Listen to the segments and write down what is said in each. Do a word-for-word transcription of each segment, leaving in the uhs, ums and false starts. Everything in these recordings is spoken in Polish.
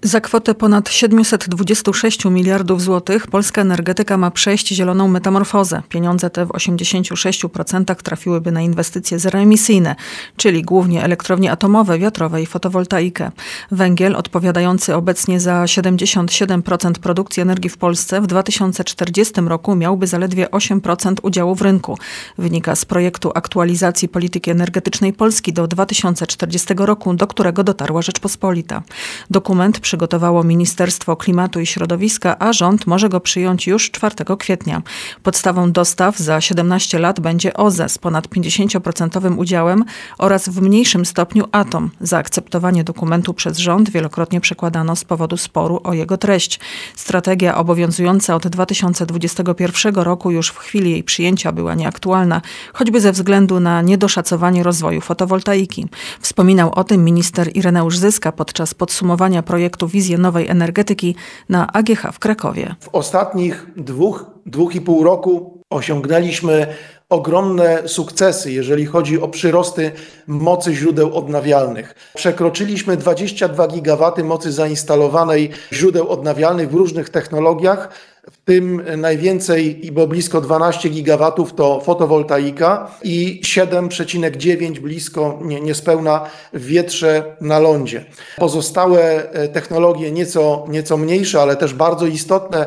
Za kwotę ponad siedemset dwadzieścia sześć miliardów złotych polska energetyka ma przejść zieloną metamorfozę. Pieniądze te w osiemdziesięciu sześciu procentach trafiłyby na inwestycje zeroemisyjne, czyli głównie elektrownie atomowe, wiatrowe i fotowoltaikę. Węgiel, odpowiadający obecnie za siedemdziesiąt siedem procent produkcji energii w Polsce, w dwa tysiące czterdziestym roku miałby zaledwie osiem procent udziału w rynku. Wynika z projektu aktualizacji polityki energetycznej Polski do dwa tysiące czterdziestego roku, do którego dotarła Rzeczpospolita. Dokument przygotowało Ministerstwo Klimatu i Środowiska, a rząd może go przyjąć już czwartego kwietnia. Podstawą dostaw za siedemnaście lat będzie O Z E z ponad pięćdziesięcioprocentowym udziałem oraz w mniejszym stopniu Atom. Zaakceptowanie dokumentu przez rząd wielokrotnie przekładano z powodu sporu o jego treść. Strategia obowiązująca od dwa tysiące dwudziestego pierwszego roku już w chwili jej przyjęcia była nieaktualna, choćby ze względu na niedoszacowanie rozwoju fotowoltaiki. Wspominał o tym minister Ireneusz Zyska podczas podsumowania projektu Wizję Nowej Energetyki na A G H w Krakowie. W ostatnich dwóch, dwóch i pół roku osiągnęliśmy ogromne sukcesy, jeżeli chodzi o przyrosty mocy źródeł odnawialnych. Przekroczyliśmy dwadzieścia dwa gigawatów mocy zainstalowanej źródeł odnawialnych w różnych technologiach, w tym najwięcej, bo blisko dwanaście gigawatów to fotowoltaika i siedem przecinek dziewięć blisko nie, niespełna w wietrze na lądzie. Pozostałe technologie nieco, nieco mniejsze, ale też bardzo istotne.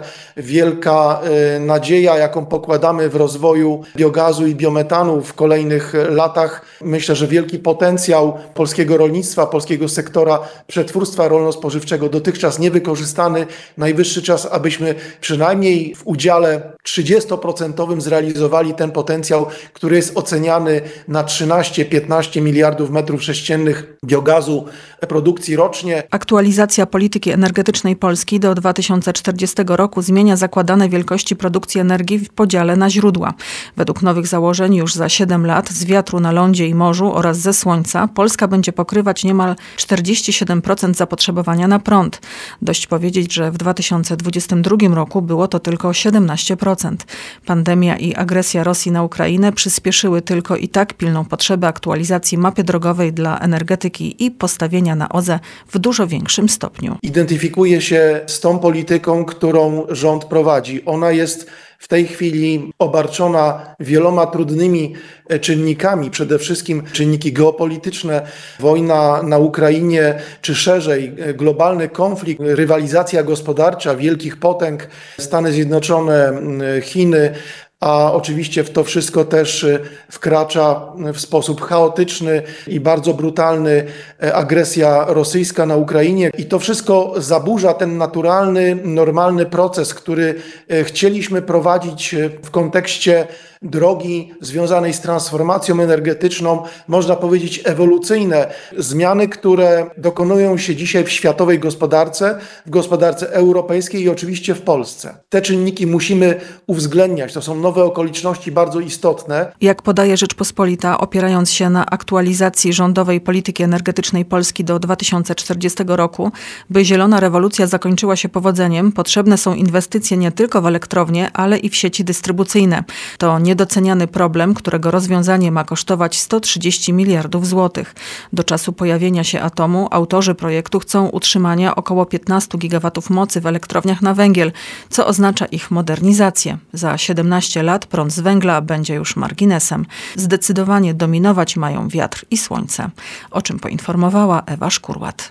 Wielka nadzieja, jaką pokładamy w rozwoju biogazu i biometanu w kolejnych latach. Myślę, że wielki potencjał polskiego rolnictwa, polskiego sektora przetwórstwa rolno-spożywczego dotychczas niewykorzystany. Najwyższy czas, abyśmy przynajmniej Najmniej w udziale trzydziestoprocentowym zrealizowali ten potencjał, który jest oceniany na trzynaście do piętnastu miliardów metrów sześciennych biogazu produkcji rocznie. Aktualizacja polityki energetycznej Polski do dwa tysiące czterdziestego roku zmienia zakładane wielkości produkcji energii w podziale na źródła. Według nowych założeń już za siedem lat z wiatru na lądzie i morzu oraz ze słońca Polska będzie pokrywać niemal czterdzieści siedem procent zapotrzebowania na prąd. Dość powiedzieć, że w dwa tysiące dwudziestym drugim roku było to tylko siedemnaście procent. Pandemia i agresja Rosji na Ukrainę przyspieszyły tylko i tak pilną potrzebę aktualizacji mapy drogowej dla energetyki i postawienia na O Z E w dużo większym stopniu. Identyfikuje się z tą polityką, którą rząd prowadzi. Ona jest w tej chwili obarczona wieloma trudnymi czynnikami, przede wszystkim czynniki geopolityczne, wojna na Ukrainie, czy szerzej globalny konflikt, rywalizacja gospodarcza wielkich potęg, Stany Zjednoczone, Chiny, a oczywiście w to wszystko też wkracza w sposób chaotyczny i bardzo brutalny agresja rosyjska na Ukrainie. I to wszystko zaburza ten naturalny, normalny proces, który chcieliśmy prowadzić w kontekście drogi związanej z transformacją energetyczną, można powiedzieć ewolucyjne. Zmiany, które dokonują się dzisiaj w światowej gospodarce, w gospodarce europejskiej i oczywiście w Polsce. Te czynniki musimy uwzględniać. To są nowe okoliczności bardzo istotne. Jak podaje Rzeczpospolita, opierając się na aktualizacji rządowej polityki energetycznej Polski do dwa tysiące czterdziestego roku, by zielona rewolucja zakończyła się powodzeniem, potrzebne są inwestycje nie tylko w elektrownie, ale i w sieci dystrybucyjne. To niedoceniany problem, którego rozwiązanie ma kosztować sto trzydzieści miliardów złotych. Do czasu pojawienia się atomu autorzy projektu chcą utrzymania około piętnastu gigawatów mocy w elektrowniach na węgiel, co oznacza ich modernizację. Za siedemnaście lat prąd z węgla będzie już marginesem. Zdecydowanie dominować mają wiatr i słońce, o czym poinformowała Ewa Szkurłat.